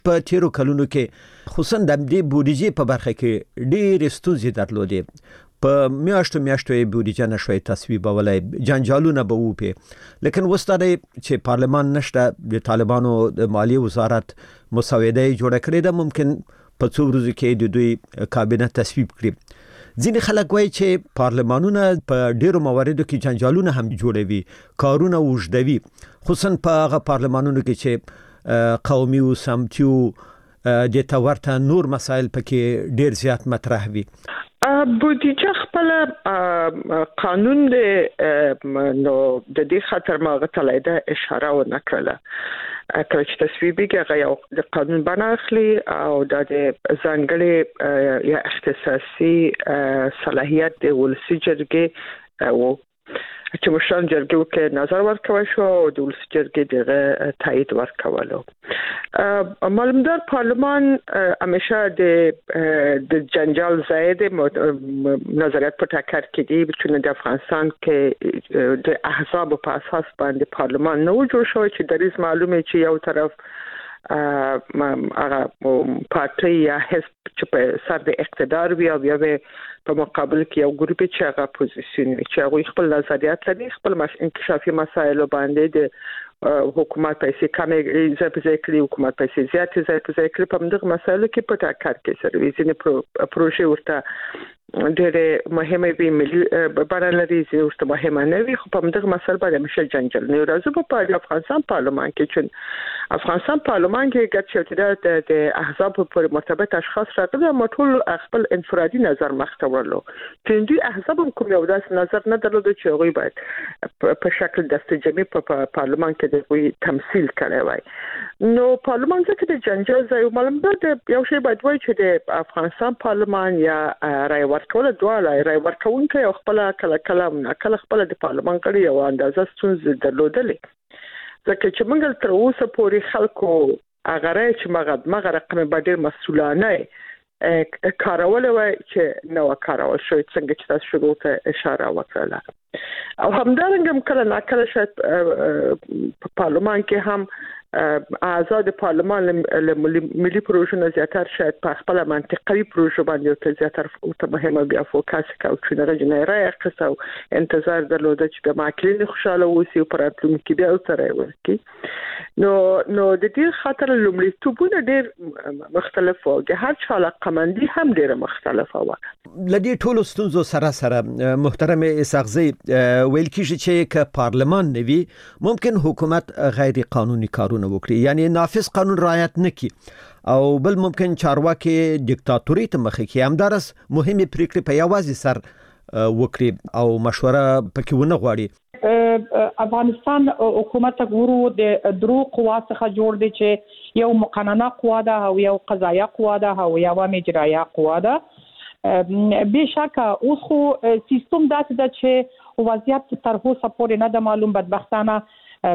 په تیرو کلونو کې خصوصا د دې بودیجې په برخه کې ډېرې ستونزې درلودې. په میاشتو بودیجه نشوي تصویبولای، جنجالونه به وپی، لیکن وستاره چې پارلمان نشته، د طالبانو د مالیې وزارت مسوده جوړه کړې ده، ممکن په څو ورځو کې د دوی کابینه تصویب کړي. ځینې خلک وایي چې پارلمانونه په ډیرو مواردو کې جنجالونه هم جوړوي، کارونه وژدوي، خصوصا په هغه پارلمانونو کې چې قومي او سمتي د تورته نور مسایل پکې ډیر زیات مطرح وي. بودیجه خپل قانون د نو د دې خاطر ما غتلای ده اشاره و نکړه کله چې تصویبیږي هغه یو د قانون بڼه اخلي او د ځانګړي یا اختصاصي صلاحیت د ولسی جرګې او چې مشران جرګې کې نظر ورکوي شو او د ولسی جرګې دغه تایید ورکولو. معلومدار پارلمان همیشه د جنجال زاید نظریات په ټاکر کې دي، چون د افغانستان کې د احزاب په اساس باندې پارلمان نو جوړ شوی چې دریز معلومه چې یو طرف هغه پارټي یا حزب چې په سر د اقتدار وي او بیا په مقابل کې یو ګروپ چې هغه پوزیشن وي چې هغه خپل نظریات لري، خپل انکشافي مسایل باندې د حکومت پیسې کمې ځای کړي، حکومت پیسې زیاتې ځای کړي، په دغه مسایلو کې په ټاکر کې سروي ځینې پروژې ورته ډېر مهمه وي، ملي بڼه لري، ورته مهمه نه وي، خو په دغه مسایل باندې همیشه جنجال نه راځي. په افغانستان پارلمان کې چې افغانستان پارلمان کې ګټه د احزاب پر مرتبط اشخاص راغلي، ما ټول خپل انفرادي نظر مخته ورلو چې دوی احزاب کوم یو داس نظر نه درلود چې هغه باید په شکل دستجمعي په پارلمان کې د وی تمثيل کړي وای. نو پارلمان څخه د جنجال ځای معلومه ده یو شی باید وای چې د افغانستان پارلمان یا رای ورکول دواله رای ورکونکي او خپل کله خپل د پارلمان کړي یو اندازه ستونزې درلودلې، ځکه چې موږ تر اوسه پورې خلکو هغه چې مغه رقم باندې مسؤلانه کارول وای چې نو کارول شوی څنګه چې تاسو شروع ته اشاره وکړه. او همدارنګه کله ناکله شاید په پارلمان کې هم آزاد پارلمان ملي پروژه زیاتر شاید په خپل منطقوي پروژه باندې ته زیاتر او مهمه بیا فوکس کوي چې نه جنرای اقتصا او انتظار درلوده چې د ماکلین خوشاله وسی او پراتلونکو بیا سره ورکی. نو د دې خاطر لومړیتوبونه ډېر مختلف او د هر چا علاقمندي هم ډېر مختلفه و. لدی ټولو ستونزو سره محترم اسحاقزی ویل کیږي چې ک پارلمان نوي ممکن حکومت غیر قانوني کارونه وکړي، یعنی نافذ قانون رعایت نکړي، او بل ممکن چارواکي دیکتاتوري ته مخ کې همدارس مهمه پریکړې په یوازې سر وکړي او مشوره پکې ونه غواړي. افغانستان حکومت ګورو د درو قوا څخه جوړ دي چې یو مقننه قوا ده او یو قضایه قوا ده او یو اجرایه قوا ده. بشکه اوس خو سیستم داسې ده چې وضعیت تر اوسه پورې نه ده معلوم. بدبختانه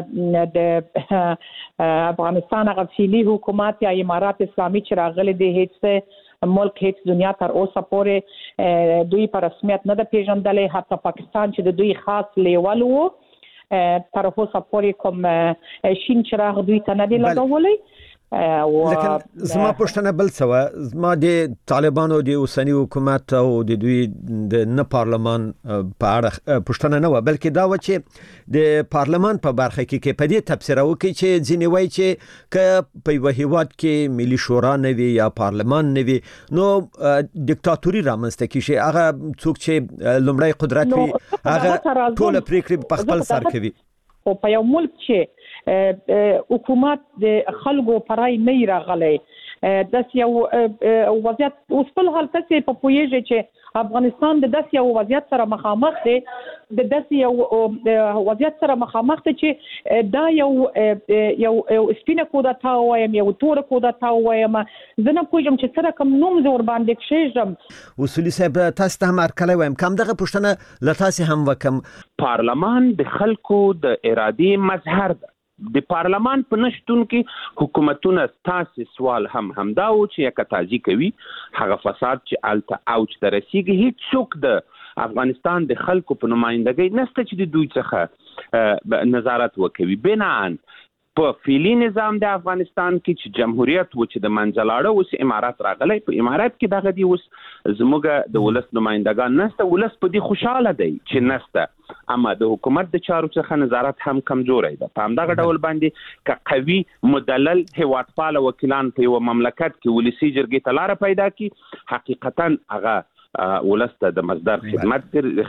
د افغانستان غفیلی حکومت یا امارات اسلامي چې راغلي دي هیڅ ملک هیڅ دنیا تر اوسه پورې دوی په رسمیت نه ده پیژندلې، حتی پاکستان چې د دوی خاص لیول وو تر اوسه پورې کوم شین چراغ دوی ته نه دی لګولی. لیکن زما پښتنه بل څه زما د طالبانو د اوسنی حکومت او د دوی د نه پارلمان په اړه پښتنه نه و، بلکې دا و چې د پارلمان په برخه کې په دې تفسیر وکړي چې ځینې وایي چې ک په یو هیواد کې ملي شورا نه وي یا پارلمان نه وي نو دیکتاتوري رامنځته کیږي، هغه څوک چې لومړی قدرت وي هغه ټول پریکړې په خپل سر کوي. او په یو ملک چې حکومت د خلکو پرای نه راغلی داس یو وضعیت اوس په حال ته په پویږي چې افغانستان د داس یو وضعیت سره مخامخ دی، د داس یو وضعیت سره مخامخ دی چې دا یو سپینه کودتا وایم یو تور کودتا وایم، زه نه پوهیږم چې سره کوم نوم زور باندې کېږم. اصولي صاحب تاسو ته هم ارکلای وایم کوم دغه پښتنه لتاسي هم وکم. پارلمان د خلکو د ارادې مظهر ده. د پارلمان په نشتون کې حکومتونه تاسو سوال همدا و چې یک تازي کوي هغه فساد چې الته اوج درسیږي. هیڅ څوک د افغانستان د خلکو په نمائندګۍ نشته چې د دوی څخه نظارت وکوي. بنان په فعلی نظام د افغانستان کې چې جمهوریت و چې د منځلاړه اوس امارات راغلی په امارات کې دغه دی اوس زموږ د ولس نمائندگان نسته ولس په دې خوشاله دی چې نسته اما د حکومت د چارو څخه نظارت هم کمزوري ده په همدغه ډول باندې ک قوي مدلل هیوادپال وکیلان په یو مملکت کې ولسی جرګې ته لار پیدا کی حقیقتا هغه ولسته د مصدر خدمت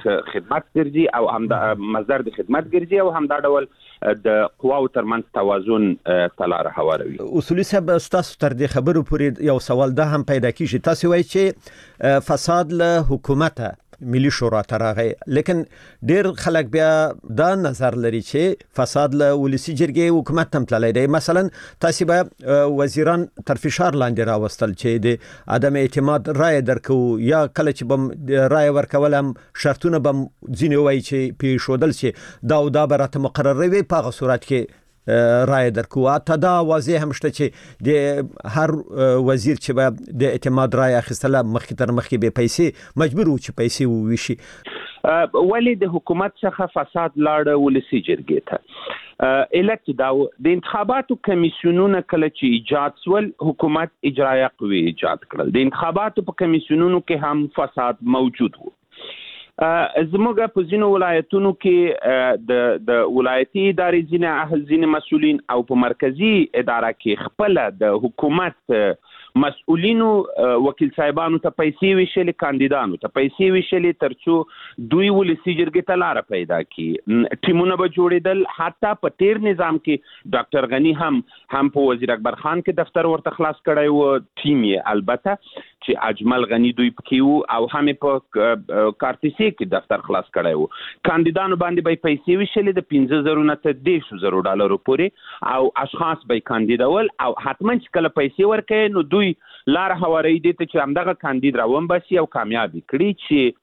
ګرځي او هم د مصدر د خدمت ګرځي او هم دا ډول د قواو ترمنځ توازن تلاره هواروي. اصولي صاحب تاسو تر دې خبرو پورې یو سوال ده هم پیدا کیږي تاسو وایي چې فساد له حکومت ملي شورا ترغه لیکن ډیر خلک بیا دا نظر لري چې فساد له ولسی جرګې حکومت تم تللی دی مثلا تاسو به وزیران تر فشار لاندې راوستل چې د عدم اعتماد رائے درکو یا کله چې بم رائے ورکولم شرطونه بم ځینې وایي چې پی شودل چې دا برات مقرره وي په صورت کې رائے درکو اته دا واضح هم شته چې د هر وزیر چې به د اعتماد رائے اخیستله مخکې تر مخکې به پیسې مجبور و چې پیسې وویشي ولی د حکومت څخه فساد لاړ ولسی جرګې ته الکت دا د انتخاباتو کمیسیونونو کله چې ایجاد سول حکومت اجرایه قوی ایجاد کړل د انتخاباتو په کمیسیونونو کې هم فساد موجود و زموږ په ځینو ولایتونو کې د ولایتي ادارې ځینې مسؤلین او په مرکزی اداره کې خپل د حکومت مسؤلینو وکیل صاحبانو ته پیسې ویشلې کاندیدانو ته پیسې ویشلې ترڅو دوی ولسی جرګې ته لار پیدا کړي ټیمونه به جوړېدل حتی په تیر نظام کې ډاکټر غنی هم په وزیر اکبر خان کې دفتر ورته خلاص کړی و ټیم یې البته چې اجمل غنی دوی پکې وو او هم په کارتیسي کې دفتر خلاص کړی وو کاندیدانو باندې به پیسې ویشلې د 15,000 نه تر 100,000 ډالرو پورې او اشخاص به کاندیدول او حتما چې کله پیسې ورکړي نو دوی لار هواري دي چې همدغه کاندید راوم باسي او کامیاب کړي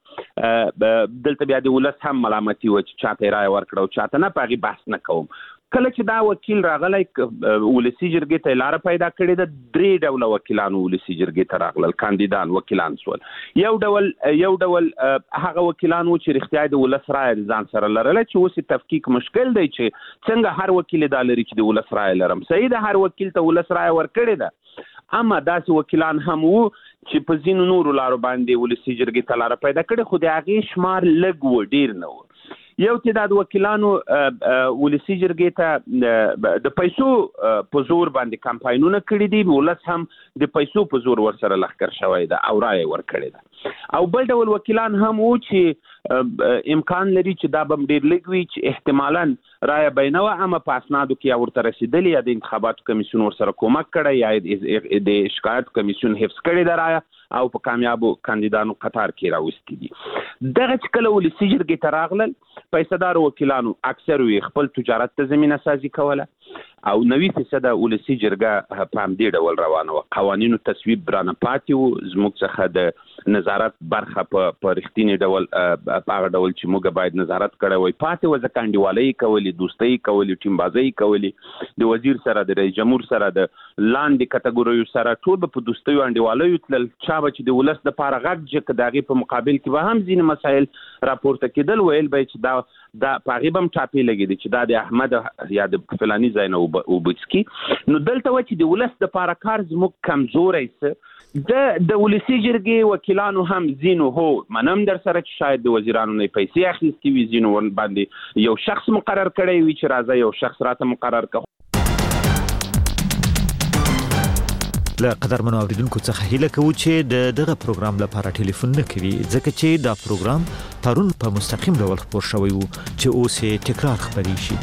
چې دلته بیا د ولس هم ملامتي و چې چاته رائے ورکړو چاته نه پاغي بحث نه کوم کله چې دا وکیل راغلی ولسی جرګې ته لار پیدا کړې د درې ډول وکیلانو ولسی جرګې ته راغلل کاندیدان وکیلان سول یو ډول هغه وکیلان و چې رښتیا د ولس رائے ځان سره لرله چې اوس تفکیک مشکل دی چې څنګه هر وکیل د لري چې د ولس رائے لرم صحیح ده هر وکیل ته ولس رائے ورکړي ده اما داسې وکیلان هم وو چې په ځینو نورو لارو باندې ولسی جرګې ته لار پیدا کړي خو د هغې شمار لږ و ډیر نه و یو تعداد وکیلانو ولسی جرګې ته د پیسو په زور باندې کمپاینونه کړي دي ولس هم د پیسو په زور ورسره لښکر شوی ده او رائے ورکړي ده او بل ډول وکیلان هم وو چې امکان لري چې دا به ډیر لږ وي چې احتمالاً رائے بینوه اما په اسنادو کې ورته رسیدلی یا د انتخاباتو کمیسیون ورسره کومک کړی یا د شکایت کمیسیون حفظ کړی دی رائے او په کامیابو کاندیدانو قطار کې راوستي دي دغه چې کله ولسی جرګې ته راغلل پیسه‌دار وکیلانو اکثر وی خپل تجارت ته زمينه سازي کوله او 90% ولسی جرګه په همدې ډول روانه و قوانینو تصویب برانه پاتې و زموږ څخه د نظارت برخه په رښتینی ډول په هغه ډول چې موږ باید نظارت کړی وای پاتې و ځکه انډیوالۍ کولې دوستۍ کولې ټیم بازۍ کولې د وزیر سره د رئیس جمهور سره د لاندې کټګوریو سره ټول په دوستۍ او انډیوالۍ تلل چا به چې د ولس د پاره غږ چې دغه په مقابل کې به هم ځینې مسایل راپورته کېدل ویل به چې دا پاغيبم ټاپي لګیدي چې دا د احمد یا د فلاني زینو وبچکی نو دلته و چې د ولس د پاره کار زموږ کمزوري څه د ولسی جرګې وکیلانو هم زینو هو منم در سره چې شاید د وزیرانو نه پیسې اخیستي وي زینو باندې یو شخص مقرر کړی وي چې راځي یو شخص راته مقرر کړي له قدر منو اوریدونکو څخه هیله کوو چې دغه پروګرام لپاره ټلیفون نه کوي ځکه چې دا پروګرام پرون په مستقیم ډول خبر شوی وو چې اوس یې تکرار خبري شي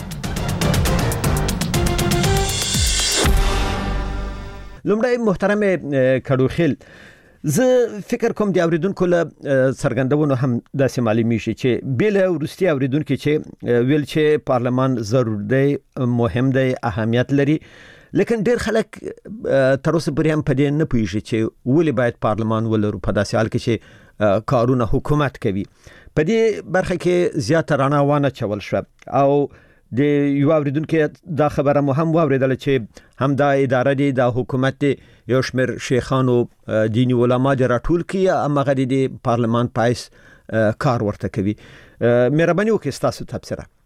لومړی محترم کډوخیل زه فکر کوم د اوریدونکو له څرګندونو هم داسې معلومي شي چې بل ورستي اوریدونکو چې ویل چې پارلمان ضروري دی مهم دی اهمیت لري لیکن ډیر خلک تر اوسه پورې هم په دې نه پوهیږي چې ولې باید پارلمان ولرو په داسې حال کې چې کارونه حکومت کوي په دې برخه کې زیات رڼا وانه چول شو او د یو اوریدونکو دا خبره مهم واوریدل چې هم دا اداره دی د حکومت دی یو شمیر شیخانو دینی علما د راټول کی اما غدي د پارلمان پایس کار ورته کوي مهرباني وکړئ تاسو تبصره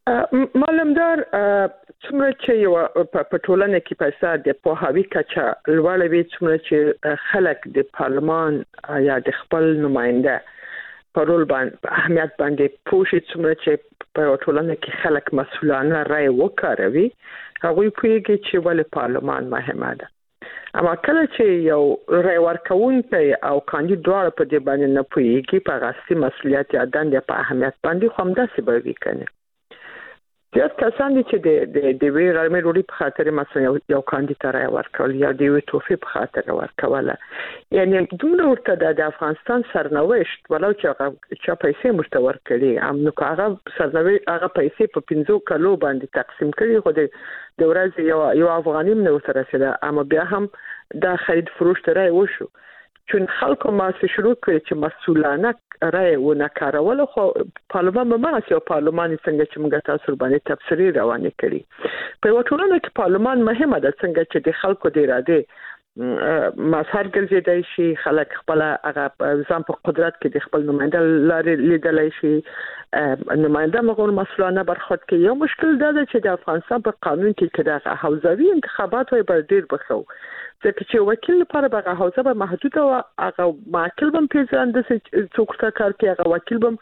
معلومدار څومره چې یو په ټولنه کې پیسې د پوهاوی کچه لوړه وي څومره چې خلک د پارلمان یا د خپل نماینده په رول باندې اهمیت باندې پوښي څومره چې په ټولنه کې خلک مسؤلانه رائے وکاروي هغه کوي چې ولې پارلمان مهمه ده. اما کله چې یو رائے ورکوونکی او کاندید دواړه په دې باندې نه پوهیږي په غاصي مسؤلیت یا دندې په اهمیت باندې خو همداسې به وي کنه. زیات کسان دي چې د وی غرمې ډوډۍ په خاطر مثلا یو کاندید رائے ورکول یا د وی توفیق په خاطر ورکول یعنی دومره ورته د افغانستان سرنوشت ولو چې هغه پیسې مشتور کړي هم نو هغه سرنوشت هغه پیسې په 15 کلو باندې تقسیم کړي خو د ورځ یو افغاني منو سره سره اما بیا هم دا خرید فروش رائے وشو چون خلکو ما شروع کړی چې مسؤلانه رائے ونه کارول خو پارلمان ما سیو پارلمان څنګه چې موږ تاسو باندې تفسیری روانه کړی په وټولنه کې پارلمان مهمه ده څنګه چې د خلکو د اراده مسار ګرځیدای شي خلک خپل هغه ځان په قدرت کې د خپل نماینده لارې لیدلای شي نماینده مغول مسؤلانه برخورد کوي. یو مشکل دا ده چې د افغانستان په قانون کې د حوزوي انتخابات وي بر ډیر بخو ځکه چې وکیل لپاره به حوزه به محدود او هغه وکیل بم پیژند څوک تا کار کوي هغه وکیل بم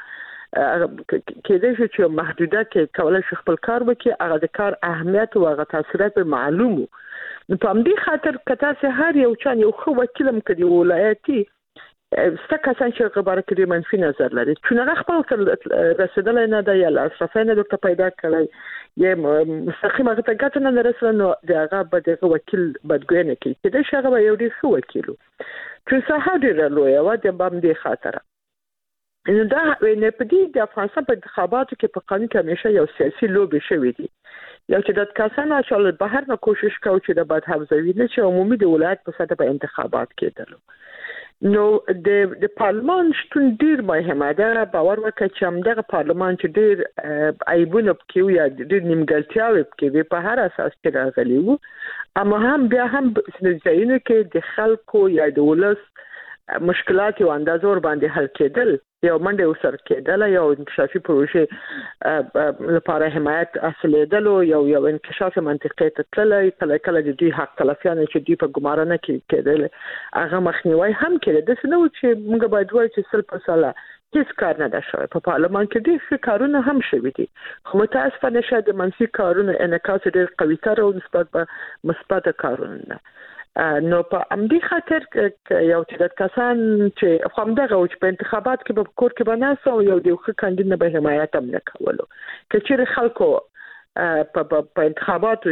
کېدای شي چې محدوده کې کولای شي خپل کار وکړي هغه د کار اهمیت او هغه تاثیرات معلومو. نو په همدې خاطر کته سه هر یو چا یو خو وکیلم کړي ولایتي ستکه څنګه خبره کړي منفي نظر لري چې نه خپل رسیدل نه دی یا لاسرفه نه دغه پیدا کړی یا مستقیمه ته ګټه نه رسول نو دغه به دغه وکیل بدګوینه کوي چې د شغه یو ډیر ښه وکیلو چې صحه ډیر لوی او د باندې خاطر نو دا نه پدې د افغانستان په انتخاباتو کې په قانون کې همیشه یو سیاسي لوبي شوې دي یو چې د کسانو چې بهر نه کوشش کوي چې د بد حوزوي نه چې عمومي د ولایت په سطح په انتخابات کېدل نو د پارلمان شتون ډیر مهمه ده. باور وکړئ چې همدغه پارلمان چې ډیر عیبونه پکې یا ډیر نیمګړتیاوې پکې په هر اساس کې راغلي وو اما هم بیا هم ځینې کې د خلکو یا د ولس مشکلات او اندازور باندې حل کېدل یو منډه وسر کېدل یو انکشافي پروژه لپاره حمایت اصلېدل یو انکشاف منطقي تتلای کله د دوی حق تلفیان چې دوی په ګمارنه کې کېدل هغه مخنیوي هم کېده د سنو چې موږ باید وایو چې سل په ساله هیڅ کار نه ده شوی په پارلمان کې ډېر کارونه هم شوي دي خو متاسفانه شاید د منفي کارونو انعکاس ډېر قوي تر او نسبت به مثبت کارونه نو په امدی خاطر یو چې کسان چې خامدغه او چې په انتخابات کې په کور کې بناسو یو د خو کاندید نه به حمایت هم نه کولو کچېر خلکو په انتخاباتو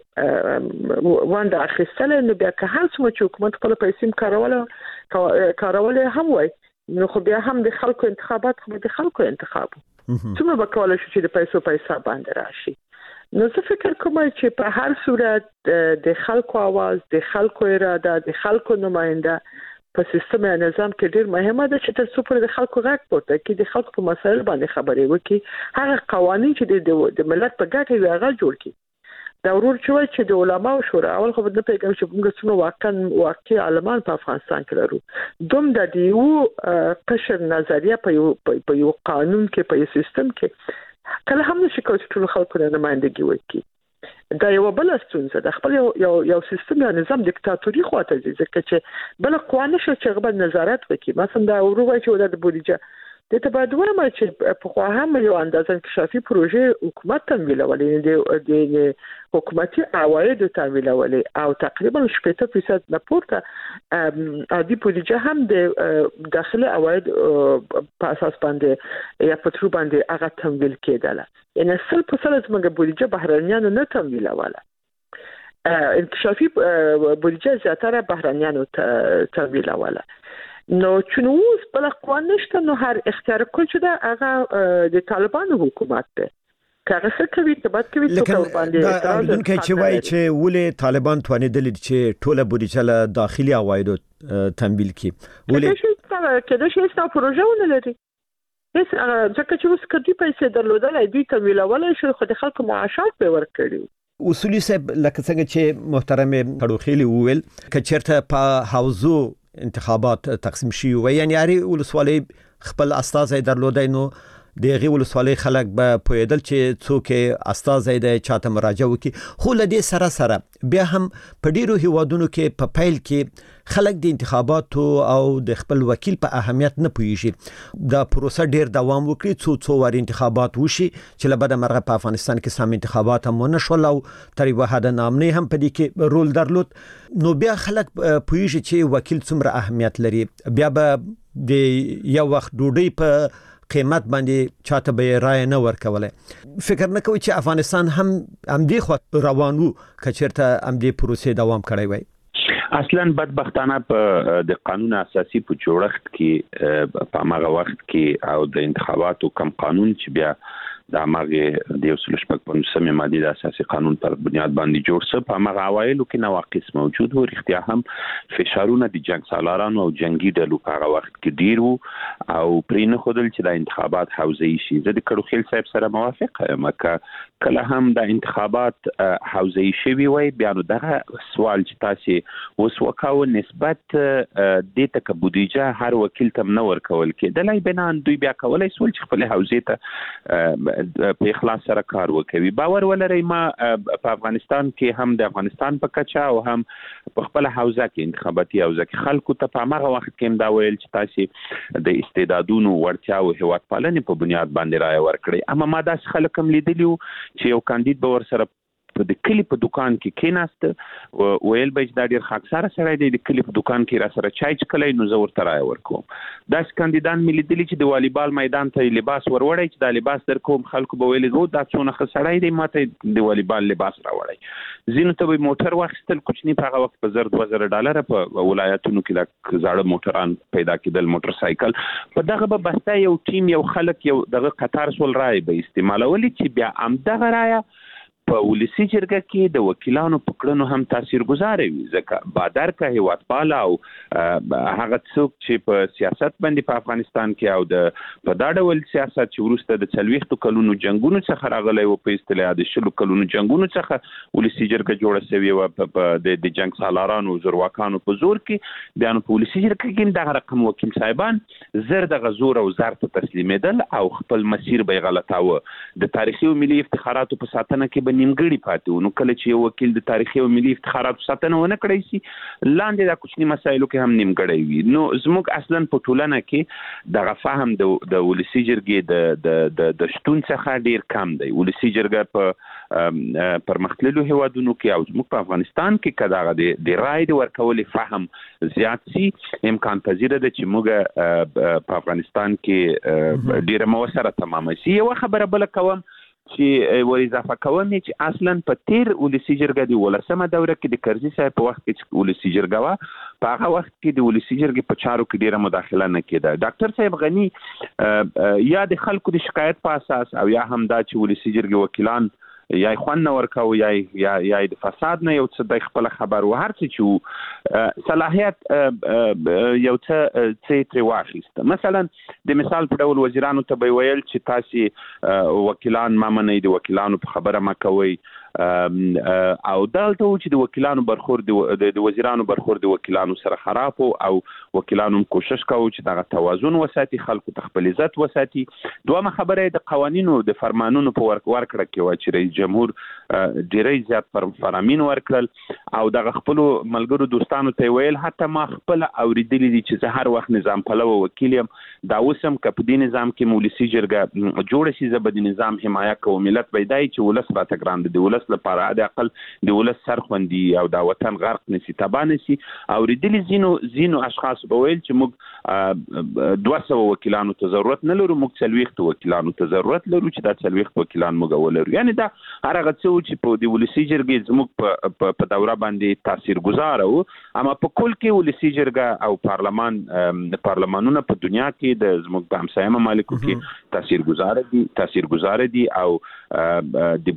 کې وانده اخیستل نو بیا که هر څومره چې حکومت خپل پیسې کارول هم وای نو خو بیا هم د خلکو انتخابات خو د خلکو انتخاب څومره به کولای شي چې د پیسې باندې راشي. نو زه فکر کوم چې په هر صورت د خلکو आवाज د خلکو اراده د خلکو نماینده په سیستم یا نظام کې ډیر مهمه ده چې تر څو پر د خلکو غږ پورته کړي د خلکو په مسایل باندې خبرې وکړي هغه قوانين چې د ملت په ګټه وي هغه جوړ کړي. دا ورور چې د علماو شورا اول خو نه پیګم چې موږ څنګه واقعي عالمان په افغانستان کې لرو دوم د دیو قشر نظریه په یو قانون کې په یو سیستم کې کله هم نشي کولای چې ټول خلکو نه نمائندګي وکړي دا یو بل ستونزه ده خپل یو سیستم یا نظام دیکتاتوري خواته ځي ځکه چې بل قوانین چې غوښتل نظارت وکړي مثلا دا وروغه چې د بودیجه د تبادله ما چې په خو هم یو اندازه انکشافي پروژه حکومت تمویلولې د حکومتي عواید تمویلولې او تقریبا 80% نه پورته عادي بودیجه هم د داخلي عواید په اساس باندې یا په تر باندې هغه تمویل کېدله یعنی 100% زموږ بودیجه بهرنیانو نه تمویلوله انکشافي بودیجه زیاتره بهرنیانو تمویلوله نو چونوس بل قوان نشته نو هر اختیار کول شده هغه د طالبانو حکومت ده کاغه څه کوي تبات کوي څه باندې دا چې وایي چې ولې طالبان توانیدل چې ټوله بودیجه له داخلي عوایدو تمویل کړي ولې کله چې څه پروژه ولري هیڅ ځکه چې اوس کدي پیسې درلودل دوی تمویلول شو خو د خلکو معاشات به ورکړي اصولي صاحب لکه څنګه چې محترم کډوخيلي وویل کچرته په حوزو انتخابات تقسیم شي و یعنی اړ ولسوالۍ خپل استازي درلودای نو د غي ولسوالۍ خلک به پویدل چې څوک استازي د چاته مراجعه وکي. خو لدې سره بیا هم په ډیرو هیوادونو کې په پیل کې خلک د انتخاباتو او د خپل وکیل په اهمیت نه پوهیږي. دا پروسه ډیر دوام وکړي څو وار انتخابات وشي چې لبد مرغه په افغانستان کې سم انتخابات هم ونشول او تر یو حد نامني هم په دې کې رول درلود. نو بیا خلک پوهیږي چې وکیل څومره اهمیت لري. بیا به د یو وخت ډوډۍ په قیمت باندې چاته به رائے نه ورکوله. فکر نه کوي چې افغانستان هم دې خو روانو کچرته هم دې پروسې دوام کړی وي. اصلا بدبختانه په د قانون اساسي په جوړښت کې په هغه وخت کې او د انتخاباتو کم قانون چې بیا د هغه د 115 ماده د اساسي قانون پر بنیاد باندې جوړ شو، په هغه اوایلو کې نواقص موجود و. اختیا هم فشارونه د جنگ سالارانو او جنگي ډلو په هغه وخت کې ډیر وو او پرې نه خدل چې د انتخابات حوزه‌ای شي. زه د کړو خیل صاحب سره موافق یم چې کله هم د انتخابات حوزه‌ای شوی وي بیا نو دغه سوال چې تاسو اوس وکاو نسبت د تک بودیجه هر وکیل تم نه ورکول کېدلای بنان دوی بیا کولای سول چې خپل حوزه ته په اخلاص سره کار وکوي. باور ولرئ ما په افغانستان کې هم د افغانستان په کچا او هم په خپل حوزه کې انتخاباتي حوزه کې خلکو ته په هغه وخت کې دا ویل چې تاسو د استعدادونو ورتیا او هیواد پالنې په بنیاد باندې رائے ورکړي. اما ما داس خلک هم لیدلیو چې یو کاندید به ور سره په د کلی په دکان کې کېناست ویل به چې دا ډیر خاکساره سړی دی، د کلی په دکان کې را سره چای چکلای نو زه ورته رائے ورکوم. داس کاندیدان ملي دلی چې د والیبال میدان ته لباس وروړی چې دا لباس در کوم خلکو به ویل وو دا څونه ښه سړی دی ماته د والیبال لباس راوړی. زینو ته به موټر واخیستل کوچنی په هغه وخت په $2000 په ولایتونو کې د زاړه موټران پیدا کېدل، موټر سایکل په دغه به بسته یو ټیم یو خلک یو دغه قطار سول رائے به استعمالولي چې بیا ام دغه رائے په ولسی جرګه کې د وکیلانو پکړنو هم تاثیرګذار وي. ځکه بادر کا هیواد پالا او هغه څوک چې په سیاست باندې په افغانستان کې او د په دا ډول سیاست چې ورسته د 40 کلونو جنگونو څخه راغلی او په اصطلاح د 10 کلونو جنگونو څخه ولسی جرګه جوړه شوی او په د جنگ سالارانو زورواکانو په زور کې بیان په ولسی جرګه کې دغه رقم وکیل صاحبان زر د غزور او زر ته تسلیمیدل او خپل مسیر به غلطاوه. د تاریخي او ملي افتخاراتو په ساتنه کې نیمګړی پاتې نو کله چې یو وکیل د تاریخي او ملي افتخاراتو ساتنه ونه کړی شي لاندې د کوچني مسایلو کې هم نیمګړی وي. نو زموږ اصلا په ټولنه کې دغه فهم د ولسی جرګې د شتون څخه ډیر کم دی. ولسی جرګه په پرمختللو هیوادونو کې او زموږ په افغانستان کې کداغه د رائے ورکولې فهم زیات سي امکان پذیر ده چې موږ په افغانستان کې ډیر موثره تمام شي. یو خبره بل کوم چې ور اضافه کوم چې اصلا په تیر ولسی جرګه دی ولسمه دوره کې د کرزي صاحب په وخت کې ولسی جرګه وا په هغه وخت کې د ولسی جرګې په چارو کې ډیره مداخله نه کېده. ډاکټر صاحب غنی یا د خلکو د شکایت په اساس او یا هم دا چې ولسی جرګې وکیلان یا خوان ورکاو یا د فساد نه یو څه د خپل خبر و هر څه چې صلاحیت یو څه تر واخیسته. مثلا د مثال په ډول وزیرانو ته به ویل چې تاسو وکیلان ما منئ د وکیلانو په خبره ما کوي او دلته چې د وکیلانو برخورد د وزیرانو برخورد د وکیلانو سره خراب او وکیلانو کوشش کوي چې دغه توازن وساتي، خلکو ته خپل عزت وساتي. دومره خبره د قوانینو د فرمانونو په ورکړه کې و چې رئیس جمهور ډیری زیات فرامین ورکړل او دغه خپل ملګرو دوستانو ته ویل حتی ما خپل اوریدلی دي چې زه هر وخت نظام پلو وکیل یم، دا اوسم کپ دي نظام کې مولسی جرګه جوړ شي زبد نظام حمایت کوم ملت پیدای چې ولس راته ګران دي ولس لپاره د عقل د ولس سرخوندي او د وطن غرق نسی تبا نسی او ردلی زینو اشخاص بویل چې موږ 200 وکیلانو ته ضرورت نه لرو، موږ 40 وکیلانو ته ضرورت لرو چې دا 40 وکیلان موږ ولرو. یعنی دا هغه څه چې په د ولسی جرګې زموږ په دوره باندې تاثیرګذار او اما په کل کې ولسی جرګه او پارلمانونه په دنیا کې د زموږ په همسایه ممالکو کې تاثیرګذار دي او د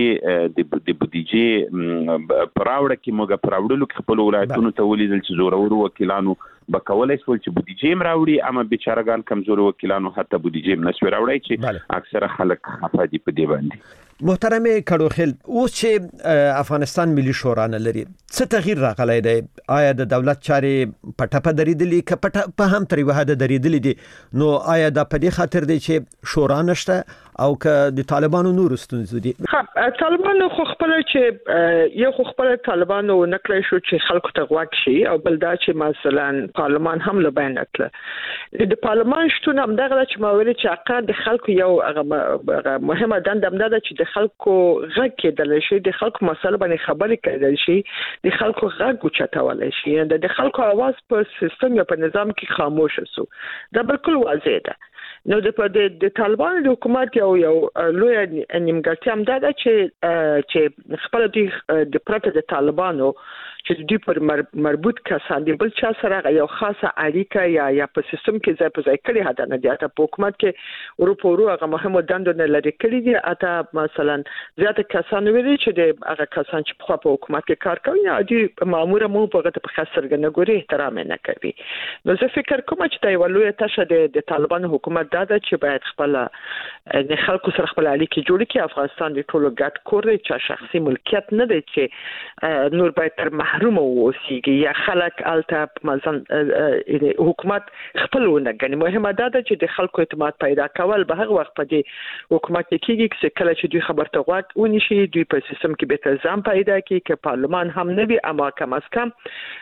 بودیجې پراوړه کې موږ پراوړلو کې خپل ولایتونو ته ولیدل چې زورور وکیلانو بکولای شول چې بودیجې راوړي اما بیچارهګان کمزور وکیلانو حتی بودیجې نشو راوړي چې اکثره خلک خفه دي په دې باندې. محترم کډوخیل، اوس چې افغانستان ملي شورا نه لري، څه تغییر راغلی دی؟ آیا د دولت چارې په ټپه درېدلې که په هم تر یوه حده درېدلې دي؟ نو آیا دا په دې خاطر دی چې شورا نشته او که د طالبانو نور ستونزې دي؟ طالبانو خو خپل چې یو خو خپل طالبانو نکړی شو چې خلکو ته غواړي شي، او بل دا چې مثلا پارلمان هم له بیان کړ. د پارلمان شتون هم دغه چې ما ویل چې حق د خلکو یو مهمه دنده هم ده چې د خلکو غږ کېدل شي، د خلکو مسله باندې خبرې کېدل شي، د خلکو غږ اوچتول شي، د خلکو आवाज په سیستم یا په نظام کې خاموش شو. دا بالکل واضح ده. نو د طالبانو د حکومت یو لوی نیمګړتیا هم ده چې خپل د پرته د طالبانو چې دوی پر مربوط کسان دي بل چا سره یو خاصه اړیکه یا په سیستم کې ځای په ځای کړي هدا نه دي. په حکومت کې ورو هغه مهمه دندو نه لري کړي دي. اته مثلا زیاته کسان ویلي چې د هغه کسان چې په حکومت کې کار کوي یا دي مامور مو په غته په خاصرګ نه ګوري، احترام نه کوي. نو زه فکر کوم چې دا یو لوی تشه د طالبانو حکومت دا چې باید خپل د خلکو سره خپل اړیکې جوړ کړي. افغانستان د ټولو ګډ کور دی چې شخصي ملکیت نه دی چې نور باید تر محروم اوسېږي یا خلک الته مثلا حکومت خپل ونه غني. مهمه ده چې د خلکو اعتماد پیدا کول به هغه وخت په دې حکومت کې کېږي چې کله چې دوی خبرته غوږ ونیسي، دوی په سیستم کې به تنظیم پیدا کړي چې پارلمان هم نه وي اما کم از کم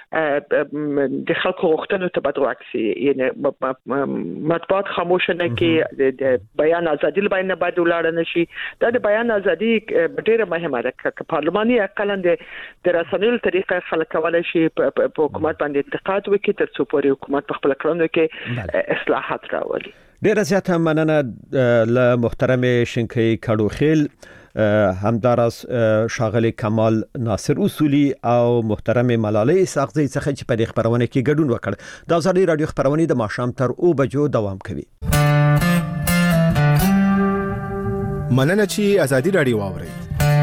د خلکو غوښتنو ته بدغوږ شي. یعنی مطبوعات خاموش نه کې د بیان ازادي باندې نه باید ولاړ نه شي. دا د بیان ازادي ډیره مهمه ده چې پارلماني اقلن د رسنیو طریقه خلک کولای شي په حکومت باندې انتقاد وکړي تر څو پورې حکومت په خپل کړنو کې اصلاحات راولي. ډیره زیاته مننه له محترم شینکي کډوخیل، همداراز شاغلی کمال ناصر اصولی او محترم ملاله اسحاقزی څخه چې په دې خبرونه کې ګډون وکړ. د ازادي رادیو خبرونه د ماښام تر 2 بجو دوام کوي. مننه چې ازادي رادیو واوري.